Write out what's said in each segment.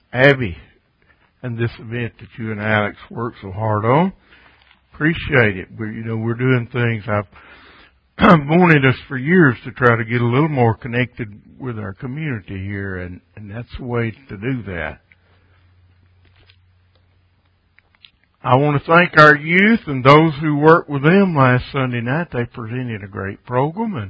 Abby and this event that you and Alex worked so hard on. Appreciate it. We're doing things. I've wanted us for years to try to get a little more connected with our community here, and that's the way to do that. I want to thank our youth and those who worked with them last Sunday night. They presented a great program, and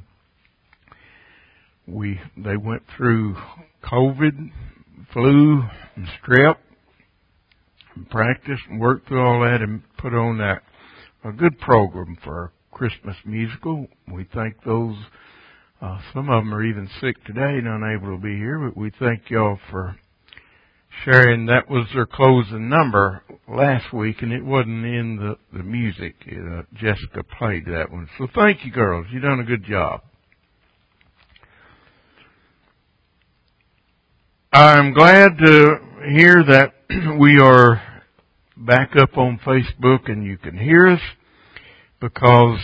they went through COVID, flu, and strep, and practiced and worked through all that and put on a good program for our Christmas musical. We thank those. Some of them are even sick today and unable to be here, but we thank y'all for sharing. That was their closing number last week, and it wasn't in the music. Jessica played that one. So thank you, girls. You've done a good job. I'm glad to hear that we are back up on Facebook and you can hear us, because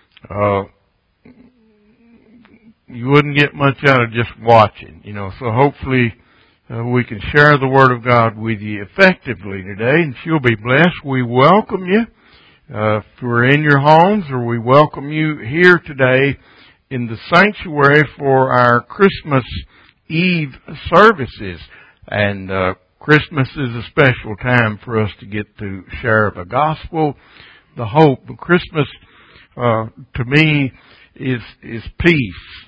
you wouldn't get much out of just watching, So hopefully we can share the Word of God with you effectively today, and you'll be blessed. We welcome you if we're in your homes, or we welcome you here today in the sanctuary for our Christmas Eve services. And Christmas is a special time for us to get to share the gospel, the hope. Christmas, to me, is peace.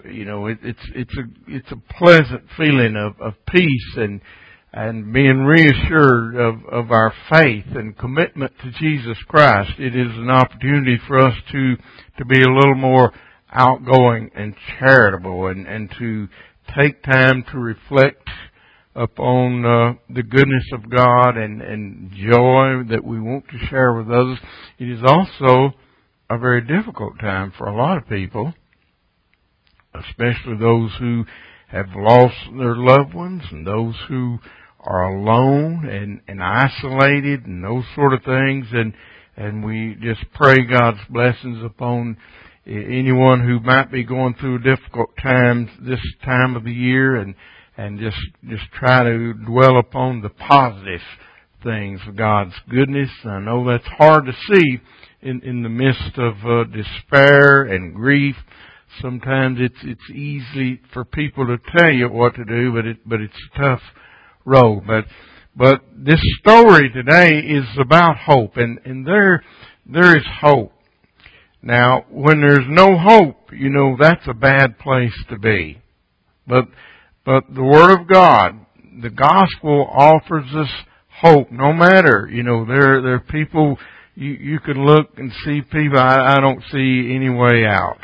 It's a pleasant feeling of peace and being reassured of our faith and commitment to Jesus Christ. It is an opportunity for us to be a little more outgoing and charitable, and to take time to reflect upon the goodness of God and joy that we want to share with others. It is also a very difficult time for a lot of people, especially those who have lost their loved ones and those who are alone and isolated and those sort of things. And we just pray God's blessings upon anyone who might be going through difficult times this time of the year, and just try to dwell upon the positive things of God's goodness. I know that's hard to see in the midst of despair and grief. Sometimes it's easy for people to tell you what to do, but it's a tough road. But this story today is about hope, and there is hope. Now, when there's no hope, that's a bad place to be. But the Word of God, the gospel, offers us hope. No matter, there are people, you can look and see people, I don't see any way out.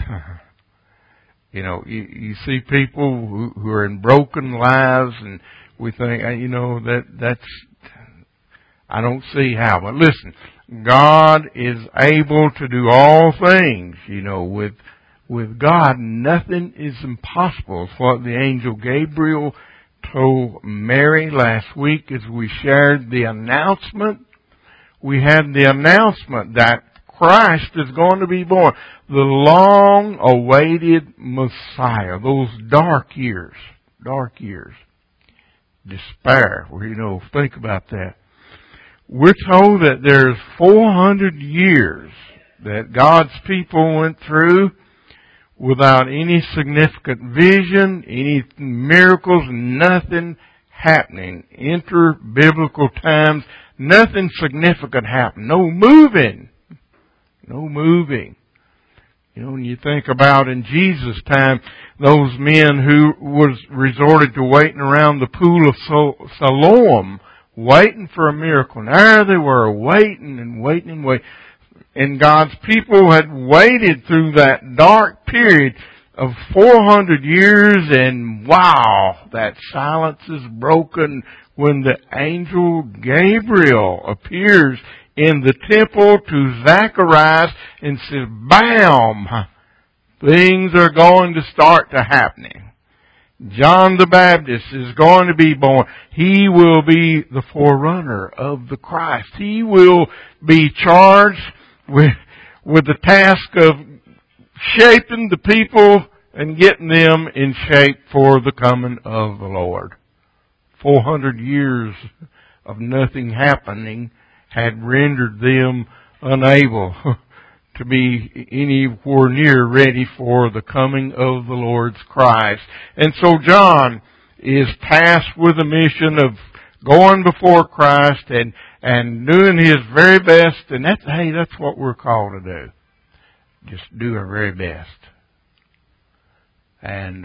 You see people who are in broken lives, and we think, that's, I don't see how. But listen, God is able to do all things, With God, nothing is impossible. It's what the angel Gabriel told Mary last week as we shared the announcement. We had the announcement that Christ is going to be born. The long-awaited Messiah. Those dark years. Despair. Think about that. We're told that there's 400 years that God's people went through without any significant vision, any miracles, nothing happening. Enter biblical times, nothing significant happened. No moving. When you think about in Jesus' time, those men who was resorted to waiting around the pool of Siloam, waiting for a miracle. And there they were, waiting. And God's people had waited through that dark period of 400 years, and wow, that silence is broken when the angel Gabriel appears in the temple to Zacharias and says, bam, things are going to start to happening. John the Baptist is going to be born. He will be the forerunner of the Christ. He will be charged with the task of shaping the people and getting them in shape for the coming of the Lord. 400 years of nothing happening had rendered them unable to be anywhere near ready for the coming of the Lord's Christ. And so John is tasked with a mission of going before Christ and doing his very best, and that's what we're called to do. Just do our very best. And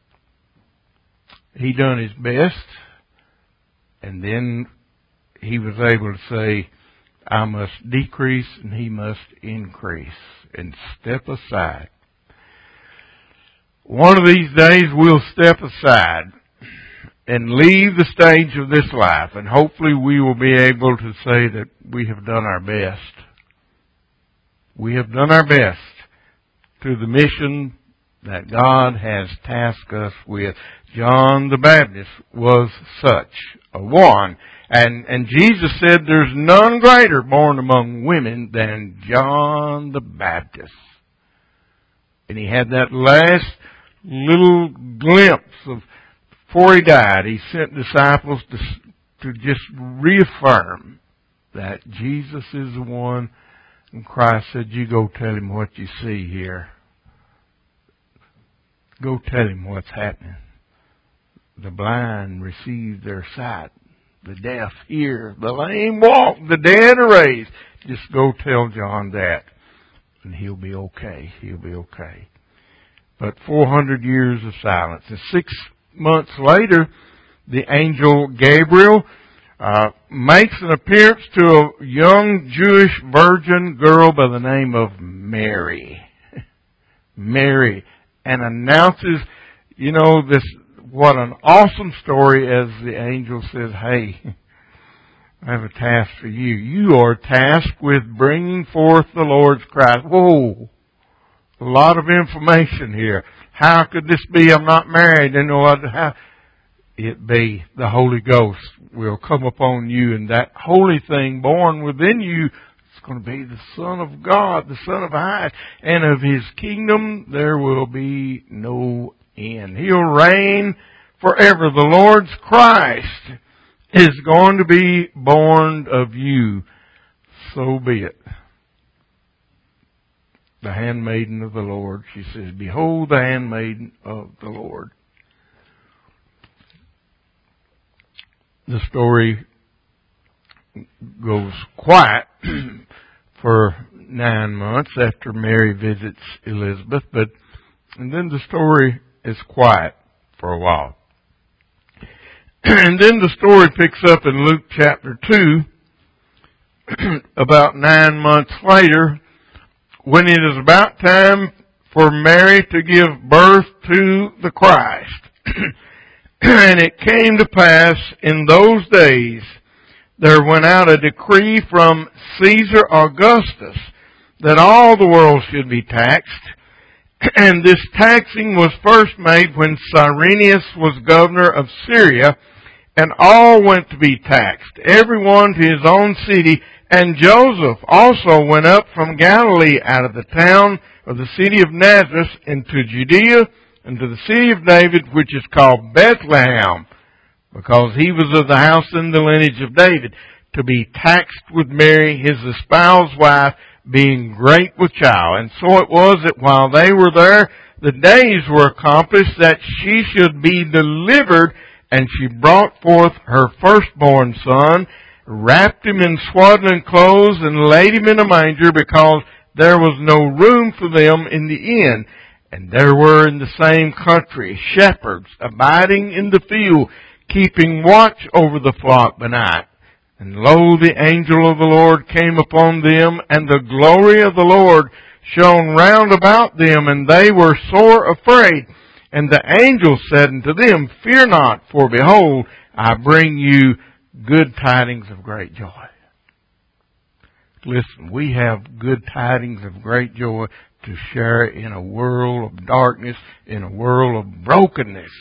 he done his best, and then he was able to say, I must decrease and he must increase, and step aside. One of these days we'll step aside and leave the stage of this life, and hopefully we will be able to say that we have done our best. We have done our best to the mission that God has tasked us with. John the Baptist was such a one. And Jesus said there's none greater born among women than John the Baptist. And he had that last little glimpse of, before he died, he sent disciples to just reaffirm that Jesus is the one. And Christ said, you go tell him what you see here. Go tell him what's happening. The blind receive their sight. The deaf hear. The lame walk. The dead are raised. Just go tell John that. And he'll be okay. He'll be okay. But 400 years of silence. And 6 months later, the angel Gabriel makes an appearance to a young Jewish virgin girl by the name of Mary. Mary. And announces, this, what an awesome story, as the angel says, hey, I have a task for you. You are tasked with bringing forth the Lord's Christ. Whoa! A lot of information here. How could this be? I'm not married. How it be the Holy Ghost will come upon you, and that holy thing born within you is going to be the Son of God, the Son of High, and of His kingdom there will be no end. He'll reign forever. The Lord's Christ is going to be born of you. So be it. The handmaiden of the Lord, she says, behold the handmaiden of the Lord. The story goes quiet for 9 months after Mary visits Elizabeth, and then the story is quiet for a while. And then the story picks up in Luke chapter 2, about 9 months later, when it is about time for Mary to give birth to the Christ. And it came to pass in those days, there went out a decree from Caesar Augustus that all the world should be taxed. And this taxing was first made when Cyrenius was governor of Syria, and all went to be taxed, everyone to his own city. And Joseph also went up from Galilee out of the town of the city of Nazareth into Judea, into the city of David, which is called Bethlehem, because he was of the house and the lineage of David, to be taxed with Mary, his espoused wife, being great with child. And so it was that while they were there, the days were accomplished that she should be delivered, and she brought forth her firstborn son, wrapped him in swaddling clothes, and laid him in a manger, because there was no room for them in the inn. And there were in the same country shepherds abiding in the field, keeping watch over the flock by night. And lo, the angel of the Lord came upon them, and the glory of the Lord shone round about them, and they were sore afraid. And the angel said unto them, fear not, for behold, I bring you good tidings of great joy. Listen, we have good tidings of great joy to share in a world of darkness, in a world of brokenness.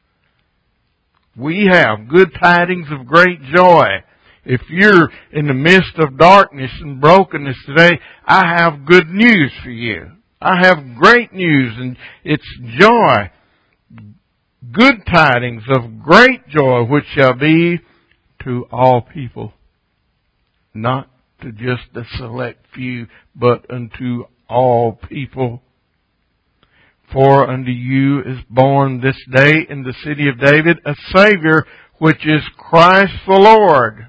We have good tidings of great joy. If you're in the midst of darkness and brokenness today, I have good news for you. I have great news, and it's joy. good tidings of great joy, which shall be to all people, not to just a select few, but unto all people. For unto you is born this day in the city of David a Savior, which is Christ the Lord.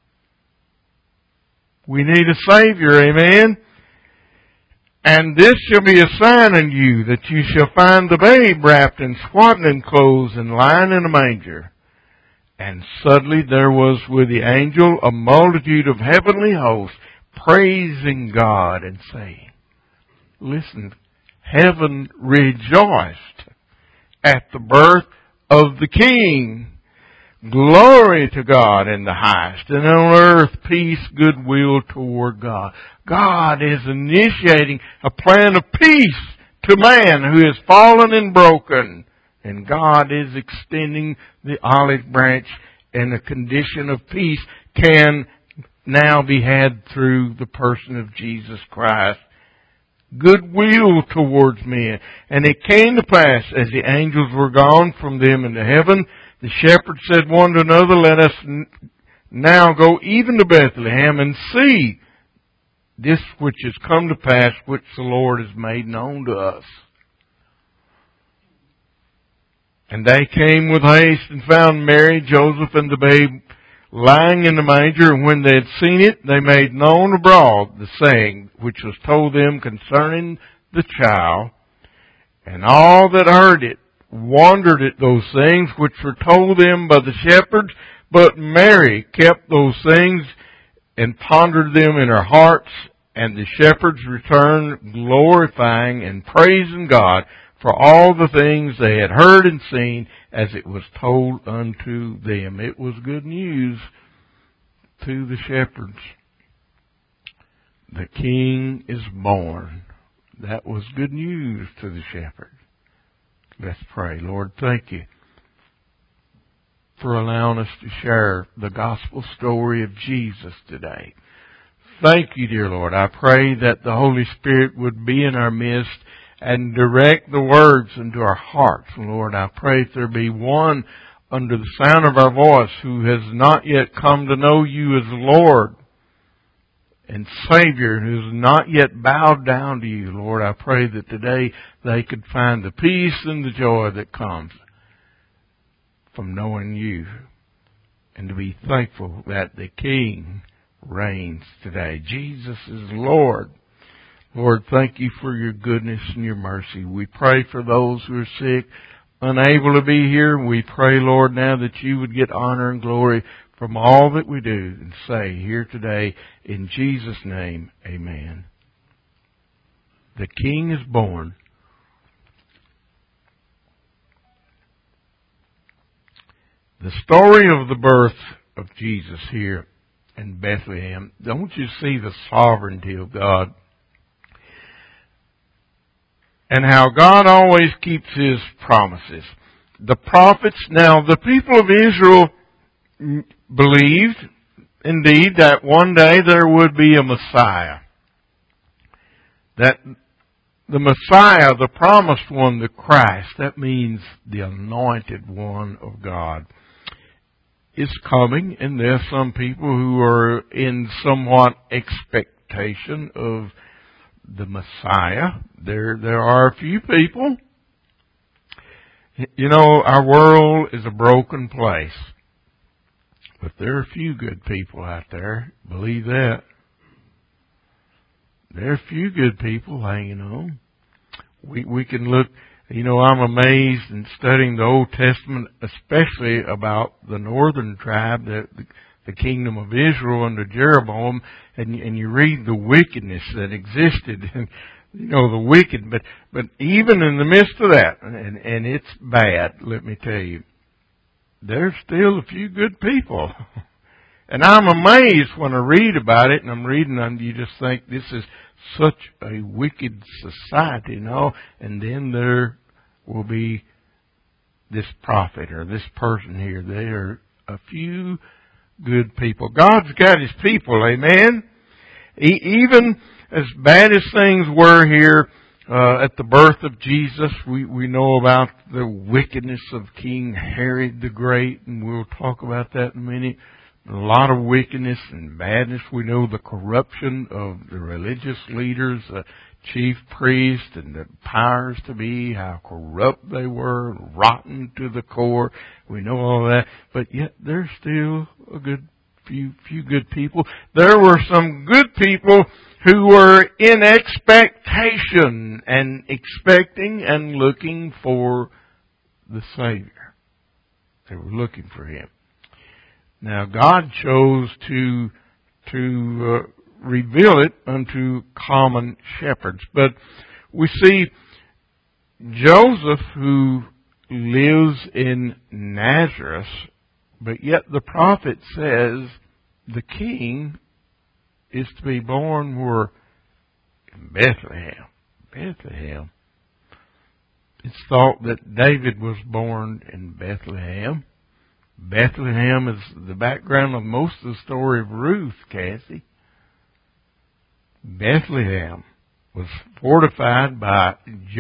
We need a Savior, amen? And this shall be a sign unto you, that you shall find the babe wrapped in swaddling clothes and lying in a manger. And suddenly there was with the angel a multitude of heavenly hosts, praising God and saying, listen, heaven rejoiced at the birth of the King. Glory to God in the highest, and on earth peace, goodwill toward God. God is initiating a plan of peace to man who is fallen and broken. And God is extending the olive branch, and a condition of peace can now be had through the person of Jesus Christ. Goodwill towards men. And it came to pass, as the angels were gone from them into heaven, the shepherds said one to another, let us now go even to Bethlehem and see this which has come to pass, which the Lord has made known to us. And they came with haste and found Mary, Joseph, and the babe lying in the manger. And when they had seen it, they made known abroad the saying which was told them concerning the child. And all that heard it wondered at those things which were told them by the shepherds. But Mary kept those things and pondered them in her hearts. And the shepherds returned, glorifying and praising God for all the things they had heard and seen, as it was told unto them. It was good news to the shepherds. The King is born. That was good news to the shepherds. Let's pray. Lord, thank you for allowing us to share the gospel story of Jesus today. Thank you, dear Lord. I pray that the Holy Spirit would be in our midst and direct the words into our hearts. Lord, I pray if there be one under the sound of our voice who has not yet come to know you as Lord and Savior, and who has not yet bowed down to you, Lord, I pray that today they could find the peace and the joy that comes from knowing you, and to be thankful that the King reigns today. Jesus is Lord. Lord, thank you for your goodness and your mercy. We pray for those who are sick, unable to be here. We pray, Lord, now that you would get honor and glory from all that we do and say here today. In Jesus' name, amen. The King is born. The story of the birth of Jesus here in Bethlehem, don't you see the sovereignty of God? And how God always keeps His promises. The prophets, now the people of Israel believed, indeed, that one day there would be a Messiah. That the Messiah, the promised one, the Christ, that means the anointed one of God, is coming. And there are some people who are in somewhat expectation of the Messiah. There are a few people. You know, our world is a broken place. But there are a few good people out there. Believe that. There are a few good people hanging on. We can look, you know, I'm amazed in studying the Old Testament, especially about the northern tribe, the kingdom of Israel under Jeroboam, and you read the wickedness that existed, and you know, the wicked, but even in the midst of that, and it's bad, let me tell you, there's still a few good people. And I'm amazed when I read about it, and I'm reading, and you just think this is such a wicked society, you know, and then there will be this prophet or this person here. They are a few good people. God's got His people, amen? Even as bad as things were here At the birth of Jesus, we know about the wickedness of King Herod the Great, and we'll talk about that in a minute. A lot of wickedness and badness. We know the corruption of the religious leaders, the chief priests and the powers to be, how corrupt they were, rotten to the core. We know all that, but yet there's still a few good people. There were some good people who were in expectation and expecting and looking for the Savior. They were looking for Him. Now God chose to reveal it unto common shepherds. But we see Joseph, who lives in Nazareth, but yet the prophet says the king is to be born where? In Bethlehem. Bethlehem. It's thought that David was born in Bethlehem. Bethlehem is the background of most of the story of Ruth, Cassie. Bethlehem was fortified by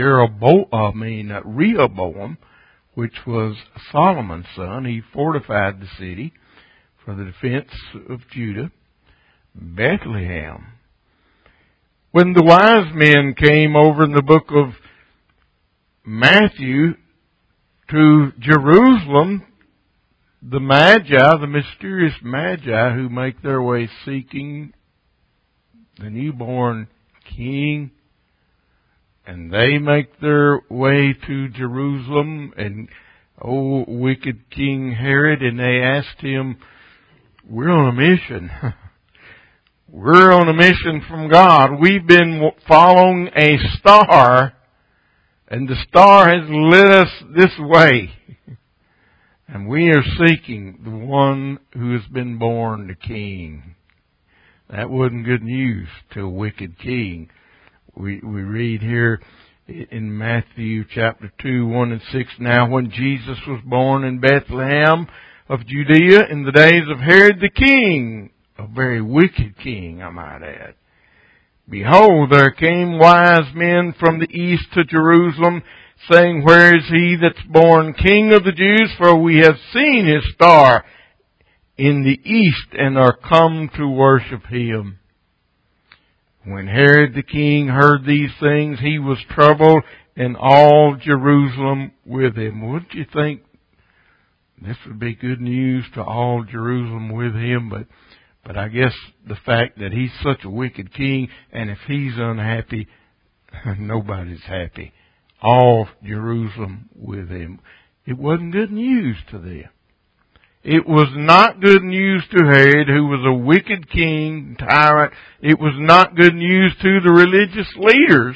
Rehoboam, which was Solomon's son. He fortified the city for the defense of Judah. Bethlehem. When the wise men came over in the book of Matthew to Jerusalem, the Magi, the mysterious Magi who make their way seeking the newborn king, and they make their way to Jerusalem, and wicked King Herod, and they asked him, we're on a mission. We're on a mission from God. We've been following a star, and the star has led us this way. And we are seeking the one who has been born the king. That wasn't good news to a wicked king. We read here in Matthew chapter 2, 1 and 6, now when Jesus was born in Bethlehem of Judea in the days of Herod the king, a very wicked king, I might add, behold, there came wise men from the east to Jerusalem, saying, where is he that's born King of the Jews? For we have seen his star in the east and are come to worship him. When Herod the king heard these things, he was troubled, and all Jerusalem with him. Wouldn't you think this would be good news to all Jerusalem with him? But I guess the fact that he's such a wicked king, and if he's unhappy, nobody's happy. All Jerusalem with him. It wasn't good news to them. It was not good news to Herod, who was a wicked king, tyrant. It was not good news to the religious leaders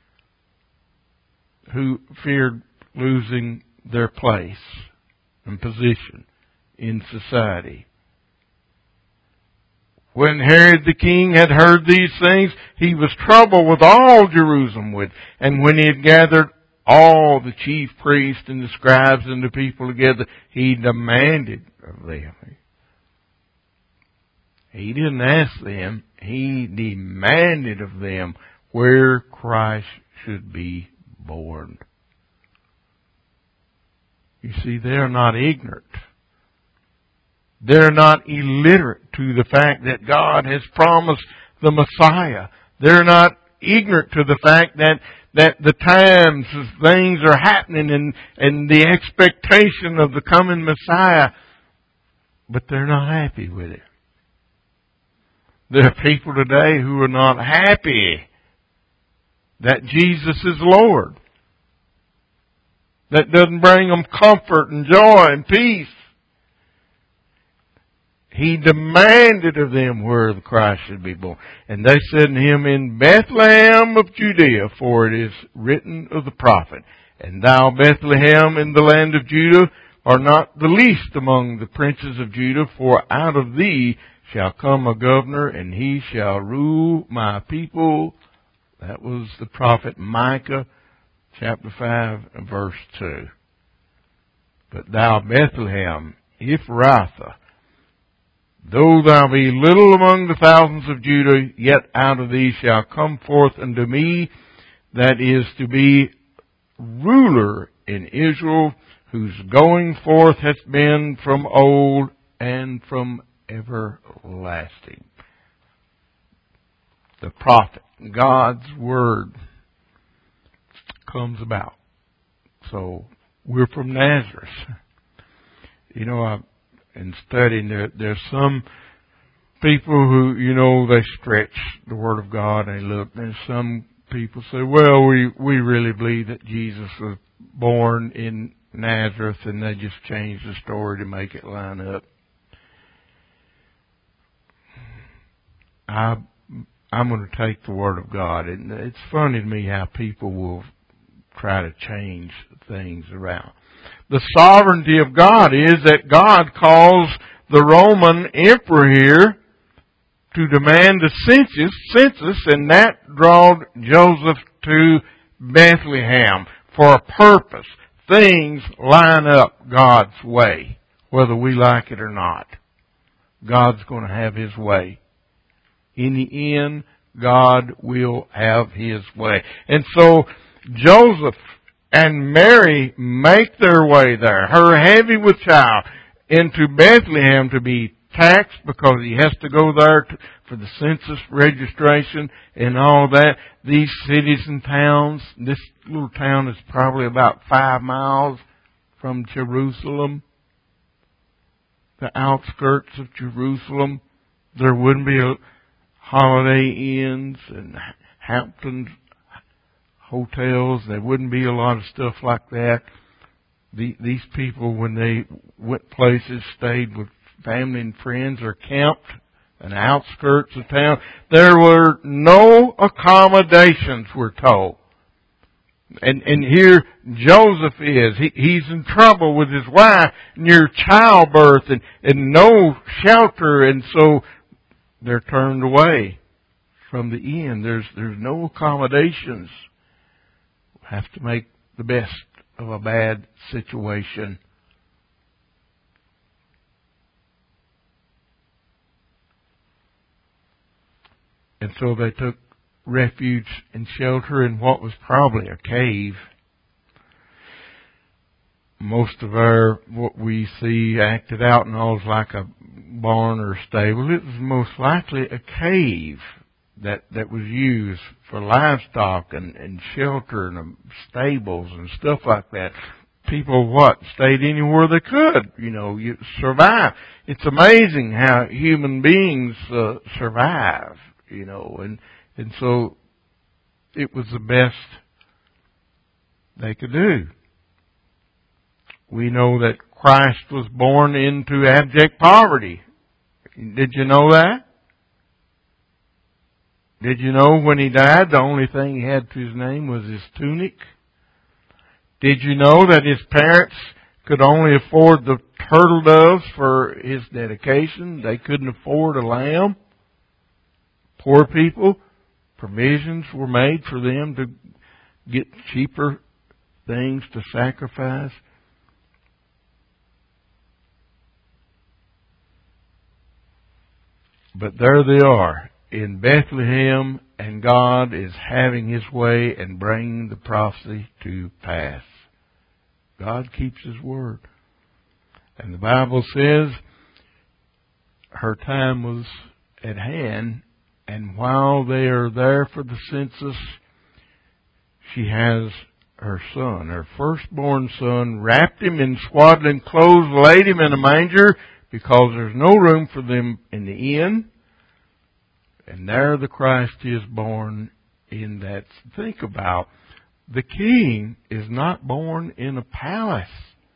who feared losing their place and position in society. When Herod the king had heard these things, he was troubled with all Jerusalem with. And when he had gathered all the chief priests and the scribes and the people together, he demanded of them. He didn't ask them, he demanded of them where Christ should be born. You see, they're not ignorant. They're not illiterate to the fact that God has promised the Messiah. They're not ignorant to the fact that the times, things are happening and the expectation of the coming Messiah, but they're not happy with it. There are people today who are not happy that Jesus is Lord. That doesn't bring them comfort and joy and peace. He demanded of them where the Christ should be born. And they said to him, in Bethlehem of Judea, for it is written of the prophet, and thou, Bethlehem, in the land of Judah, art not the least among the princes of Judah, for out of thee shall come a governor, and he shall rule my people. That was the prophet Micah, chapter 5, and verse 2. But thou, Bethlehem, Ephrathah, though thou be little among the thousands of Judah, yet out of thee shall come forth unto me that is to be ruler in Israel, whose going forth has been from old and from everlasting. The prophet, God's Word, comes about. So, we're from Nazareth. You know, in studying, there's some people who, they stretch the Word of God and they look. There's some people say, well, we really believe that Jesus was born in Nazareth, and they just change the story to make it line up. I'm going to take the Word of God, and it's funny to me how people will try to change things around. The sovereignty of God is that God calls the Roman emperor here to demand a census, and that drawed Joseph to Bethlehem for a purpose. Things line up God's way, whether we like it or not. God's going to have His way. In the end, God will have His way. And so, Joseph and Mary make their way there, her heavy with child, into Bethlehem to be taxed because he has to go there for the census registration and all that. These cities and towns, this little town is probably about 5 miles from Jerusalem, the outskirts of Jerusalem. There wouldn't be Holiday Inns and Hampton hotels. There wouldn't be a lot of stuff like that. These people, when they went places, stayed with family and friends or camped in the outskirts of town. There were no accommodations, we're told. And here Joseph is. He's in trouble with his wife near childbirth and no shelter, and so they're turned away from the inn. There's no accommodations. Have to make the best of a bad situation. And so they took refuge and shelter in what was probably a cave. Most of what we see acted out and all is like a barn or stable. It was most likely a cave that was used for livestock and shelter and stables and stuff like that. People stayed anywhere they could, you survive. It's amazing how human beings survive, and so it was the best they could do. We know that Christ was born into abject poverty. Did you know that? Did you know when He died, the only thing He had to His name was His tunic? Did you know that His parents could only afford the turtle doves for His dedication? They couldn't afford a lamb. Poor people, provisions were made for them to get cheaper things to sacrifice. But there they are in Bethlehem, and God is having His way and bringing the prophecy to pass. God keeps His word. And the Bible says her time was at hand, and while they are there for the census, she has her son, her firstborn son, wrapped him in swaddling clothes, laid him in a manger, because there's no room for them in the inn. And there the Christ is born in that. Think about, the King is not born in a palace.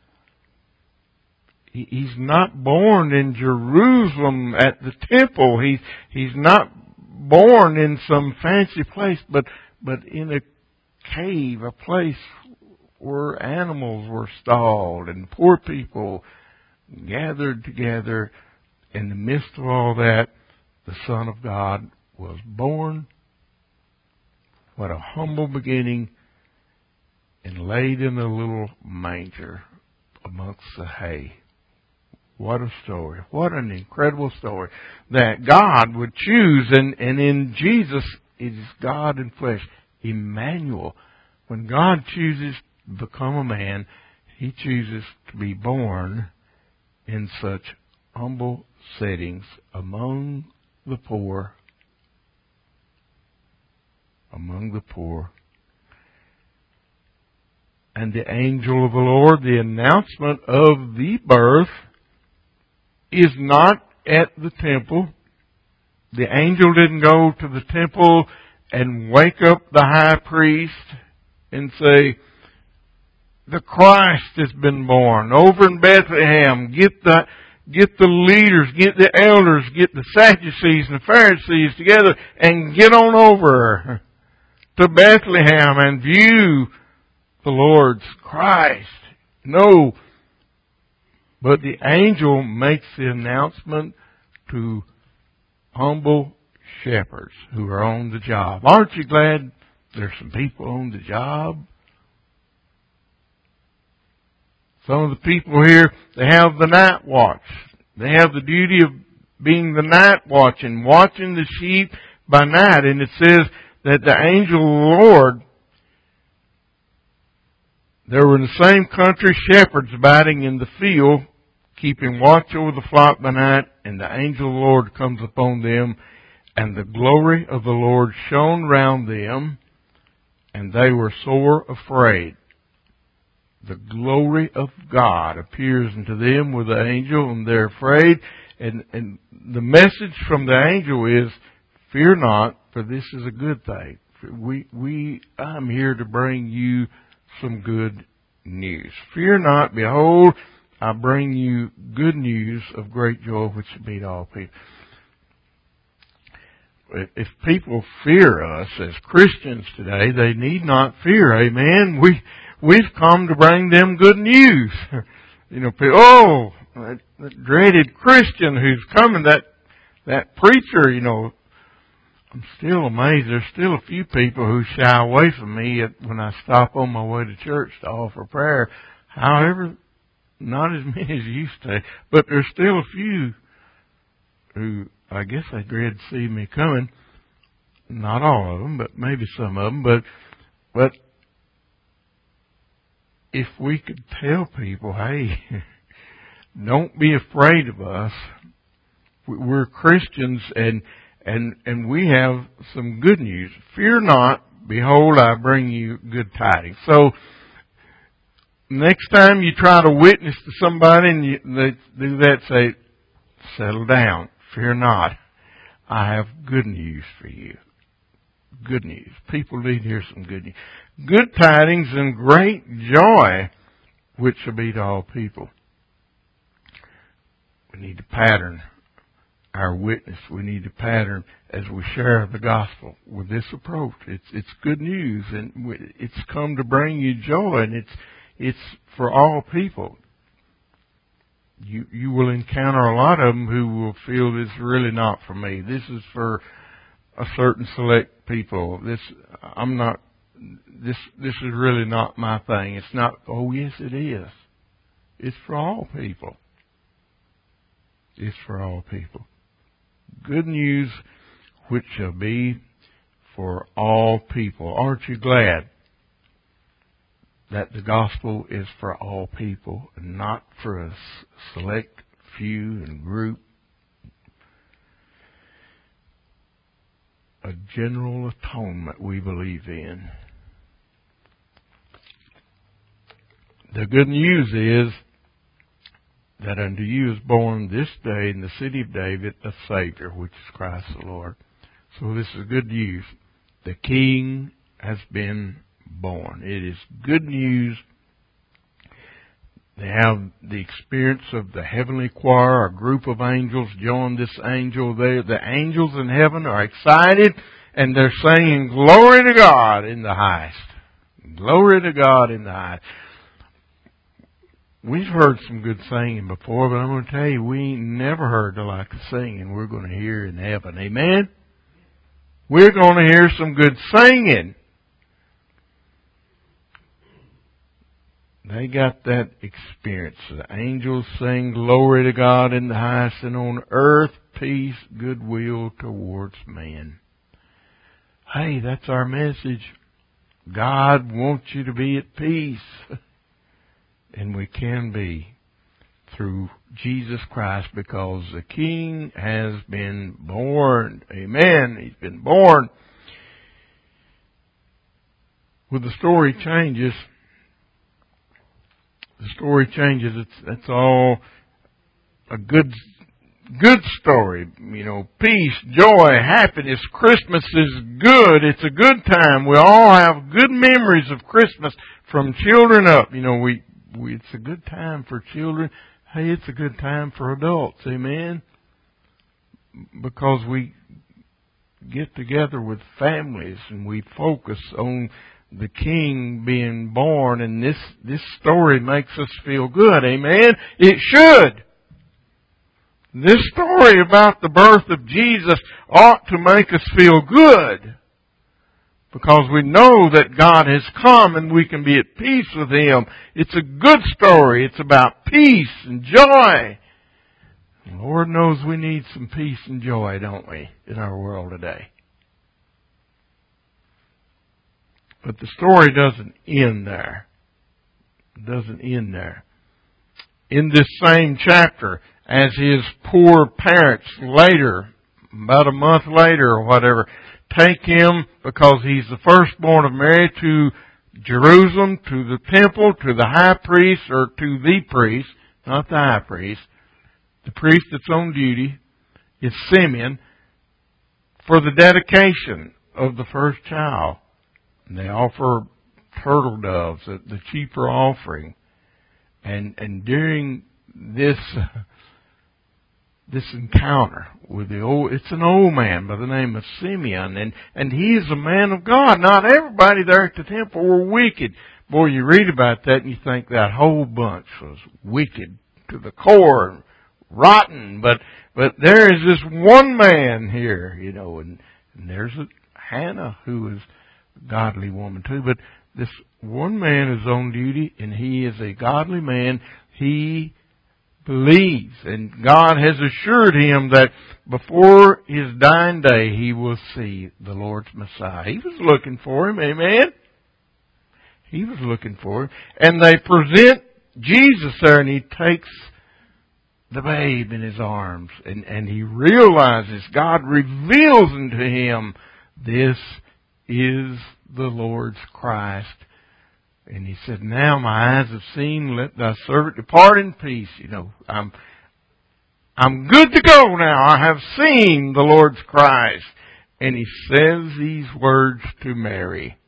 He's not born in Jerusalem at the temple. He's not born in some fancy place, but in a cave, a place where animals were stalled and poor people gathered together. In the midst of all that, the Son of God was born. What a humble beginning, and laid in a little manger amongst the hay. What a story. What an incredible story that God would choose, and in Jesus, it is God in flesh. Emmanuel. When God chooses to become a man, He chooses to be born in such humble settings among the poor. Among the poor. And the angel of the Lord, the announcement of the birth, is not at the temple. The angel didn't go to the temple and wake up the high priest and say, the Christ has been born over in Bethlehem. Get the leaders, get the elders, get the Sadducees and the Pharisees together and get on over to Bethlehem and view the Lord's Christ. No. But the angel makes the announcement to humble shepherds who are on the job. Aren't you glad there's some people on the job? Some of the people here, they have the night watch. They have the duty of being the night watch and watching the sheep by night. And it says that the angel of the Lord, there were in the same country shepherds abiding in the field, keeping watch over the flock by night, and the angel of the Lord comes upon them, and the glory of the Lord shone round them, and they were sore afraid. The glory of God appears unto them with the angel, and they're afraid. And the message from the angel is, fear not, for this is a good thing. I'm here to bring you some good news. Fear not, behold, I bring you good news of great joy, which shall be to all people. If people fear us as Christians today, they need not fear. Amen. We've come to bring them good news. You know, people, that dreaded Christian who's coming, that preacher, you know. I'm still amazed. There's still a few people who shy away from me when I stop on my way to church to offer prayer. However, not as many as used to. But there's still a few who, I guess they dread to see me coming. Not all of them, but maybe some of them. But if we could tell people, hey, don't be afraid of us. We're Christians and we have some good news. Fear not, behold, I bring you good tidings. So, next time you try to witness to somebody and they do that, say, settle down. Fear not. I have good news for you. Good news. People need to hear some good news. Good tidings and great joy, which shall be to all people. We need to pattern our witness. We need to pattern as we share the gospel with this approach. It's good news, and it's come to bring you joy, and it's for all people. You will encounter a lot of them who will feel this is really not for me. This is for a certain select people. This is really not my thing. It's not. Oh yes, it is. It's for all people. It's for all people. Good news, which shall be for all people. Aren't you glad that the gospel is for all people and not for a select few and group? A general atonement we believe in. The good news is that unto you is born this day in the city of David a Savior, which is Christ the Lord. So this is good news. The King has been born. It is good news. They have the experience of the heavenly choir. A group of angels join this angel there. The angels in heaven are excited and they're singing, glory to God in the highest. Glory to God in the highest. We've heard some good singing before, but I'm going to tell you, we ain't never heard the like of singing we're going to hear in heaven. Amen? We're going to hear some good singing. They got that experience. The angels sing, glory to God in the highest, and on earth, peace, goodwill towards men. Hey, that's our message. God wants you to be at peace. And we can be through Jesus Christ, because the King has been born. Amen. He's been born. Well, the story changes. That's all a good story. You know, peace, joy, happiness. Christmas is good. It's a good time. We all have good memories of Christmas from children up. You know, it's a good time for children. Hey, it's a good time for adults. Amen. Because we get together with families and we focus on the King being born, and this story makes us feel good. Amen. It should. This story about the birth of Jesus ought to make us feel good, because we know that God has come and we can be at peace with Him. It's a good story. It's about peace and joy. The Lord knows we need some peace and joy, don't we, in our world today. But the story doesn't end there. It doesn't end there. In this same chapter, as his poor parents later, about a month later or whatever, take him, because he's the firstborn of Mary, to Jerusalem, to the temple, to the high priest, or to the priest, not the high priest. The priest that's on duty is Simeon, for the dedication of the first child. And they offer turtle doves, the cheaper offering. And during this encounter with it's an old man by the name of Simeon, and he is a man of God. Not everybody there at the temple were wicked. Boy, you read about that and you think that whole bunch was wicked to the core and rotten. But there is this one man here, you know, and there's Hannah, who is a godly woman too. But this one man is on duty, and he is a godly man. He believes, and God has assured him that before his dying day he will see the Lord's Messiah. He was looking for him, amen? He was looking for him. And they present Jesus there, and he takes the babe in his arms, and he realizes, God reveals unto him, this is the Lord's Christ. And he said, now my eyes have seen, let thy servant depart in peace. You know, I'm good to go now. I have seen the Lord's Christ. And he says these words to Mary.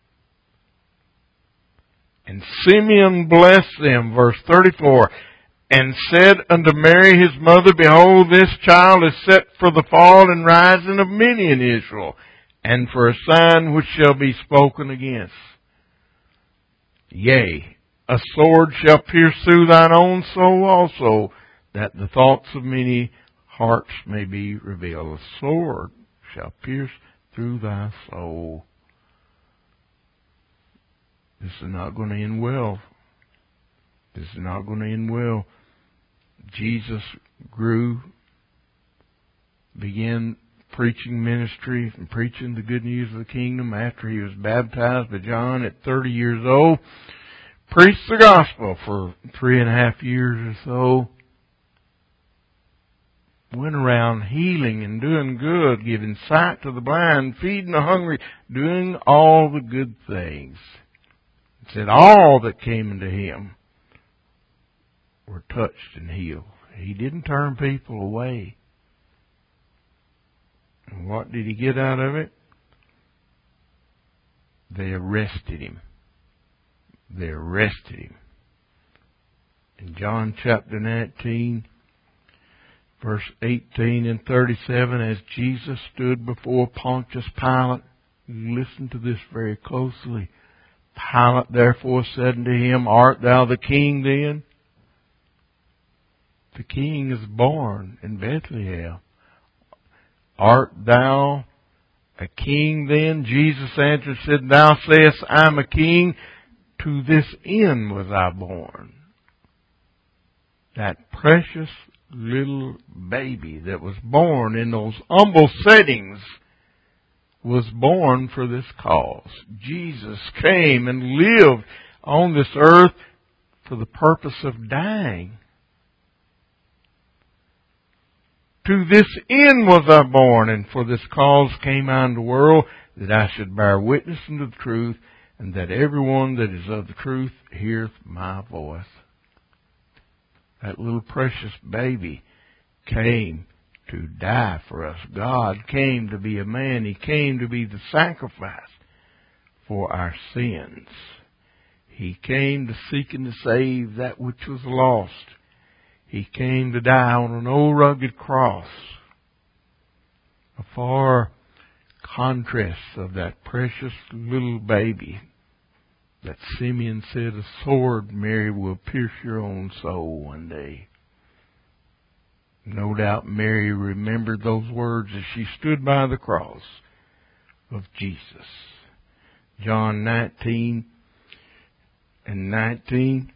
And Simeon blessed them, verse 34, and said unto Mary his mother, behold, this child is set for the fall and rising of many in Israel, and for a sign which shall be spoken against. Yea, a sword shall pierce through thine own soul also, that the thoughts of many hearts may be revealed. A sword shall pierce through thy soul. This is not going to end well. This is not going to end well. Jesus grew, began preaching ministry and preaching the good news of the kingdom after he was baptized by John at 30 years old. Preached the gospel for 3.5 years or so. Went around healing and doing good, giving sight to the blind, feeding the hungry, doing all the good things. It said all that came into him were touched and healed. He didn't turn people away. And what did he get out of it? They arrested him. They arrested him. In John chapter 19, verse 18 and 37, as Jesus stood before Pontius Pilate, listen to this very closely. Pilate therefore said unto him, art thou the king then? The king is born in Bethlehem. Art thou a king then? Jesus answered, said, thou sayest, I am a king. To this end was I born. That precious little baby that was born in those humble settings was born for this cause. Jesus came and lived on this earth for the purpose of dying. To this end was I born, and for this cause came I into the world, that I should bear witness unto the truth, and that everyone that is of the truth heareth my voice. That little precious baby came to die for us. God came to be a man. He came to be the sacrifice for our sins. He came to seek and to save that which was lost. He came to die on an old rugged cross. A far contrast of that precious little baby that Simeon said, a sword, Mary, will pierce your own soul one day. No doubt Mary remembered those words as she stood by the cross of Jesus. John 19:19.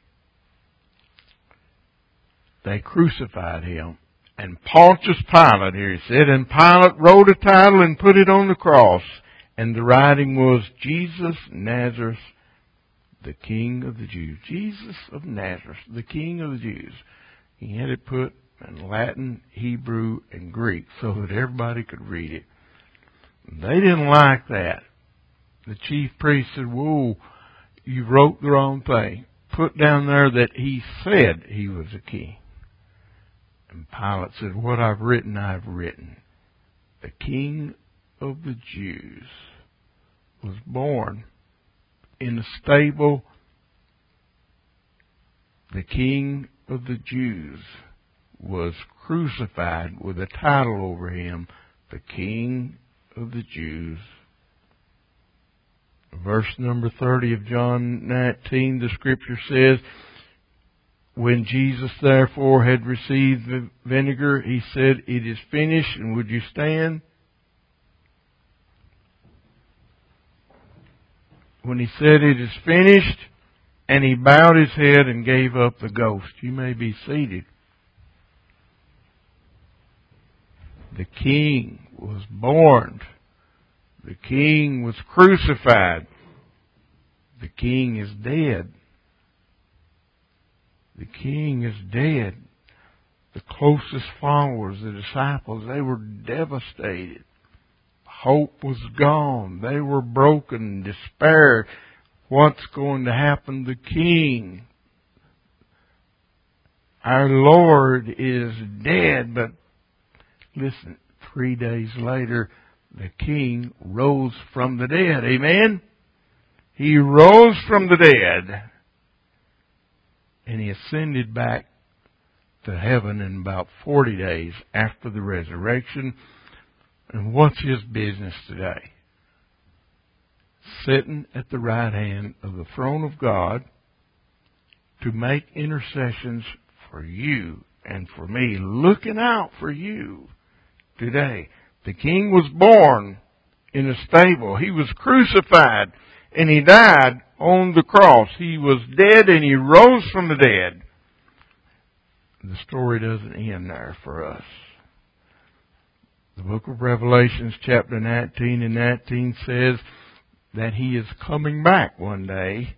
They crucified him. And Pontius Pilate, here he said, and Pilate wrote a title and put it on the cross. And the writing was, Jesus Nazareth, the King of the Jews. Jesus of Nazareth, the King of the Jews. He had it put in Latin, Hebrew, and Greek so that everybody could read it. They didn't like that. The chief priest said, whoa, you wrote the wrong thing. Put down there that he said he was a king. And Pilate said, what I've written, I've written. The King of the Jews was born in a stable. The King of the Jews was crucified with a title over him, the King of the Jews. Verse number 30 of John 19, the scripture says, when Jesus therefore had received the vinegar, he said, it is finished. And would you stand? When he said it is finished, and he bowed his head and gave up the ghost. You may be seated. The King was born. The King was crucified. The King is dead. The King is dead. The closest followers, the disciples, they were devastated. Hope was gone. They were broken, despair. What's going to happen? The King, our Lord, is dead. But listen, 3 days later, the King rose from the dead. Amen? He rose from the dead. And he ascended back to heaven in about 40 days after the resurrection. And what's his business today? Sitting at the right hand of the throne of God to make intercessions for you and for me, looking out for you today. The King was born in a stable. He was crucified and he died on the cross. He was dead and he rose from the dead. The story doesn't end there for us. The book of Revelations chapter 19 and 19 says that he is coming back one day.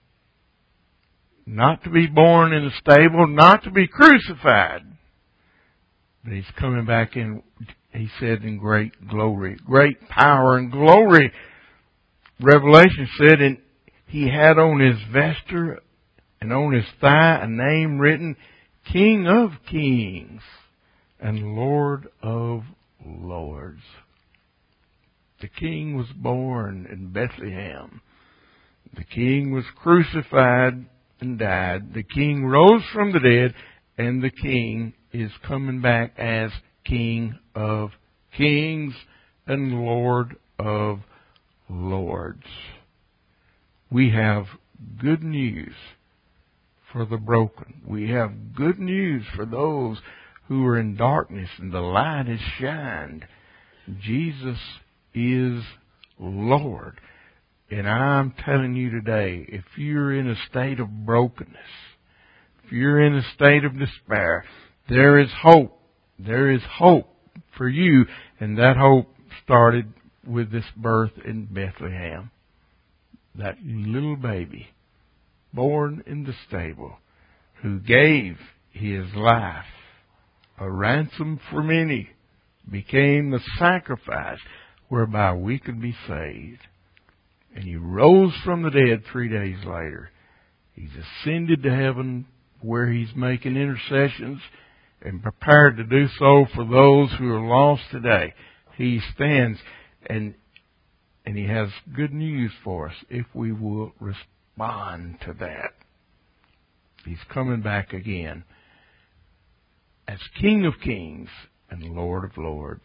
Not to be born in a stable, not to be crucified. But he's coming back in, he said, in great glory, great power and glory. Revelation said, and he had on his vesture and on his thigh a name written, King of Kings and Lord of Lords. The King was born in Bethlehem. The King was crucified and died. The King rose from the dead, and the King is coming back as King of Kings and Lord of Lords. We have good news for the broken. We have good news for those who are in darkness, and the light has shined. Jesus is Lord. And I'm telling you today, if you're in a state of brokenness, if you're in a state of despair, there is hope. There is hope for you. And that hope started with this birth in Bethlehem. That little baby born in the stable who gave his life a ransom for many, became the sacrifice whereby we could be saved. And he rose from the dead 3 days later. He's ascended to heaven where he's making intercessions and prepared to do so for those who are lost today. He stands and he has good news for us if we will respond to that. He's coming back again as King of Kings and Lord of Lords.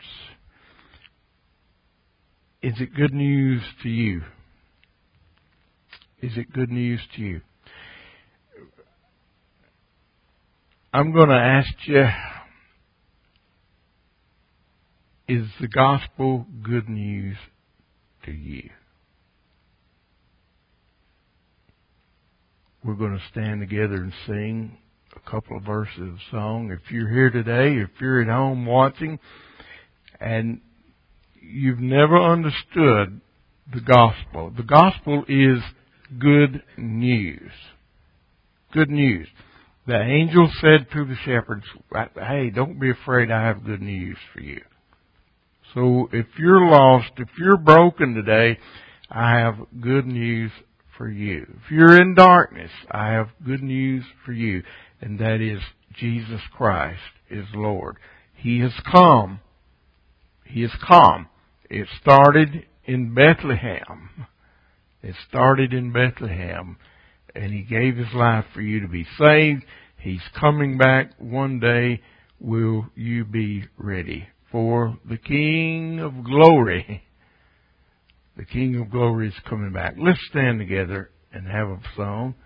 Is it good news to you? Is it good news to you? I'm going to ask you, is the gospel good news to you? We're going to stand together and sing a couple of verses of song. If you're here today, if you're at home watching, and you've never understood the gospel is good news. Good news. The angel said to the shepherds, hey, don't be afraid, I have good news for you. So if you're lost, if you're broken today, I have good news for you. If you're in darkness, I have good news for you. And that is Jesus Christ is Lord. He has come. He has come. It started in Bethlehem. It started in Bethlehem. And He gave His life for you to be saved. He's coming back one day. Will you be ready for the King of Glory? The King of Glory is coming back. Let's stand together and have a song.